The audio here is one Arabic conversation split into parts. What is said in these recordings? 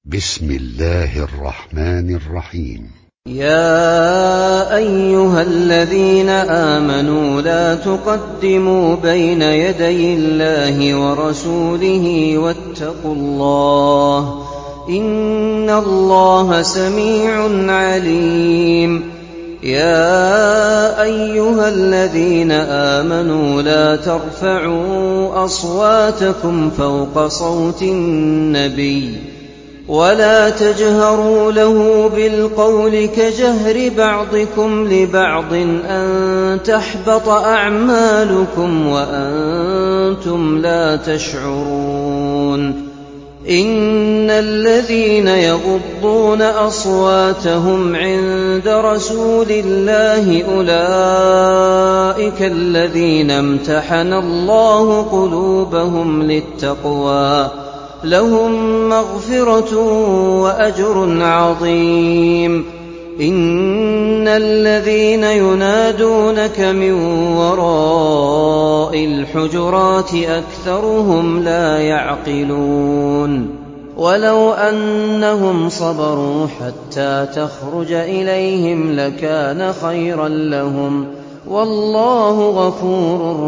بسم الله الرحمن الرحيم. يا أيها الذين آمنوا لا تقدموا بين يدي الله ورسوله واتقوا الله إن الله سميع عليم. يا أيها الذين آمنوا لا ترفعوا أصواتكم فوق صوت النبي ولا تجهروا له بالقول كجهر بعضكم لبعض أن تحبط أعمالكم وأنتم لا تشعرون. إن الذين يغضون أصواتهم عند رسول الله أولئك الذين امتحن الله قلوبهم للتقوى لهم مغفرة وأجر عظيم. إن الذين ينادونك من وراء الحجرات أكثرهم لا يعقلون. ولو أنهم صبروا حتى تخرج إليهم لكان خيرا لهم والله غفور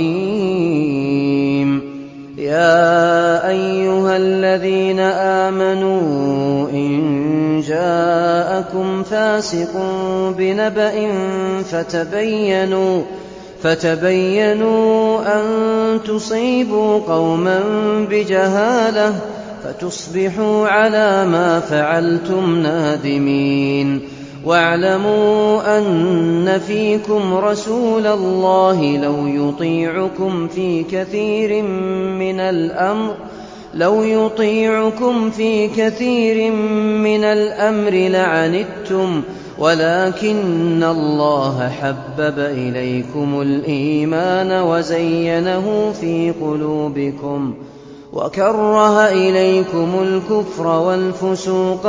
رحيم. يا أيها الذين آمنوا إن جاءكم فاسق بنبأ فتبينوا أن تصيبوا قوما بجهالة فتصبحوا على ما فعلتم نادمين. واعلموا أن فيكم رسول الله لو يطيعكم في كثير من الأمر لعنتم ولكن الله حبب إليكم الإيمان وزينه في قلوبكم وكره إليكم الكفر والفسوق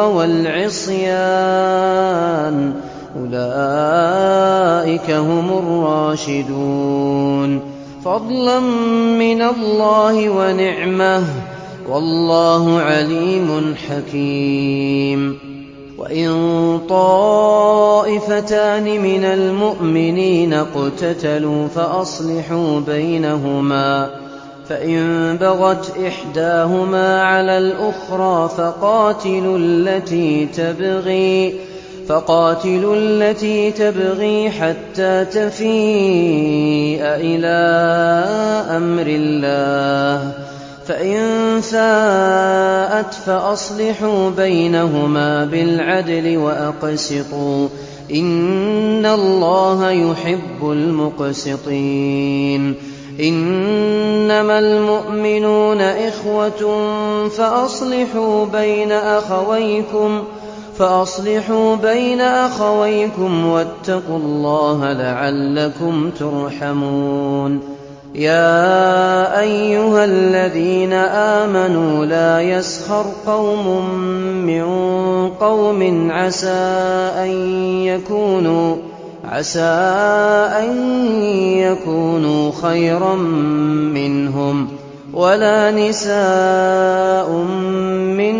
والعصيان أولئك هم الراشدون فضلا من الله ونعمة والله عليم حكيم. وإن طائفتان من المؤمنين اقتتلوا فأصلحوا بينهما فإن بغت إحداهما على الأخرى فقاتلوا التي تبغي حتى تفيء إلى أمر الله فإن فاءت فأصلحوا بينهما بالعدل وأقسطوا إن الله يحب المقسطين. إنما المؤمنون إخوة فأصلحوا بين أخويكم واتقوا الله لعلكم ترحمون. يا أيها الذين آمنوا لا يسخر قوم من قوم عسى أن يكونوا خيرا منهم ولا نساء من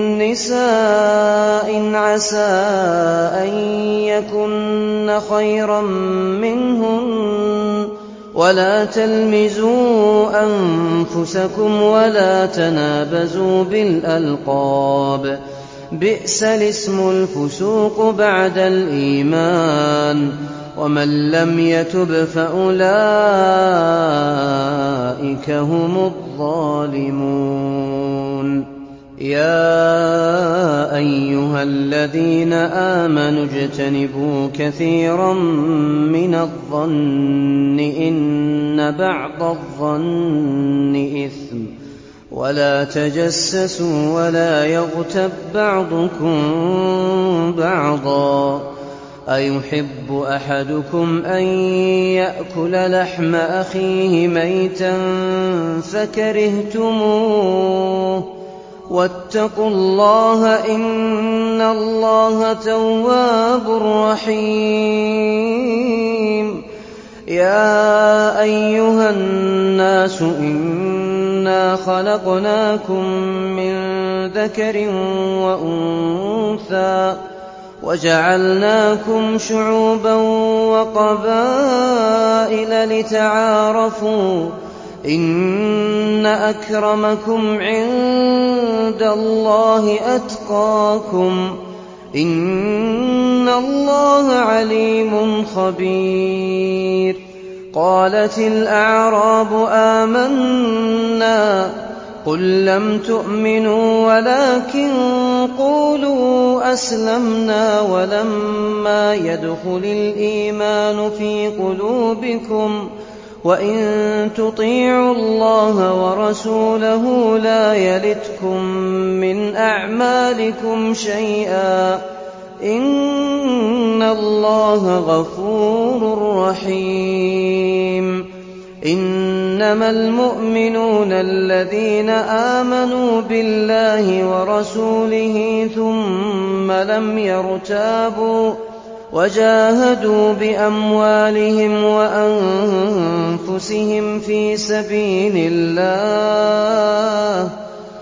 نساء عسى أن يكن خيرا منهن ولا تلمزوا أنفسكم ولا تنابزوا بالألقاب بئس الاسم الفسوق بعد الإيمان ومن لم يتب فأولئك هم الظالمون. يا أيها الذين آمنوا اجتنبوا كثيرا من الظن إن بعض الظن إثم ولا تجسسوا ولا يغتب بعضكم بعضا أيحب أحدكم أن يأكل لحم أخيه ميتا فكرهتموه واتقوا الله إن الله تواب رحيم. يا أيها الناس إنا خلقناكم من ذكر وأنثى وجعلناكم شعوبا وقبائل لتعارفوا إن أكرمكم عند الله أتقاكم إن الله عليم خبير. قالت الأعراب آمنا قل لم تؤمنوا ولكن قولوا أسلمنا ولما يدخل الإيمان في قلوبكم وإن تطيعوا الله ورسوله لا يلتكم من أعمالكم شيئا إن الله غفور رحيم. إنما المؤمنون الذين آمنوا بالله ورسوله ثم لم يرتابوا وجاهدوا بأموالهم وأنفسهم في سبيل الله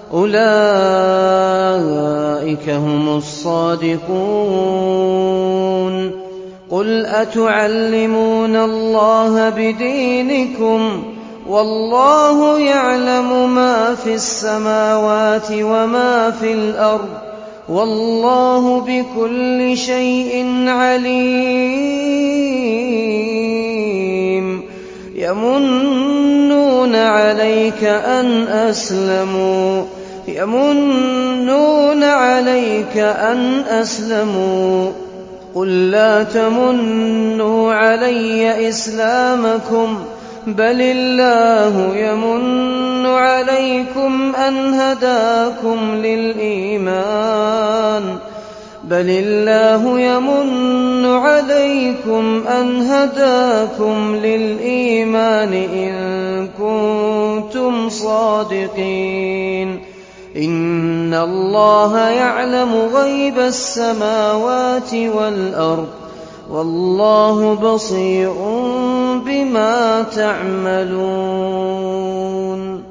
أولئك هم الصادقون. قل أتعلمون الله بدينكم والله يعلم ما في السماوات وما في الأرض والله بكل شيء عليم. يمنون عليك أن أسلموا قل لا تمنوا علي إسلامكم بل الله يمن عليكم أن هداكم للإيمان إن كنتم صادقين. إن الله يعلم غيب السماوات والأرض والله بصير بما تعملون.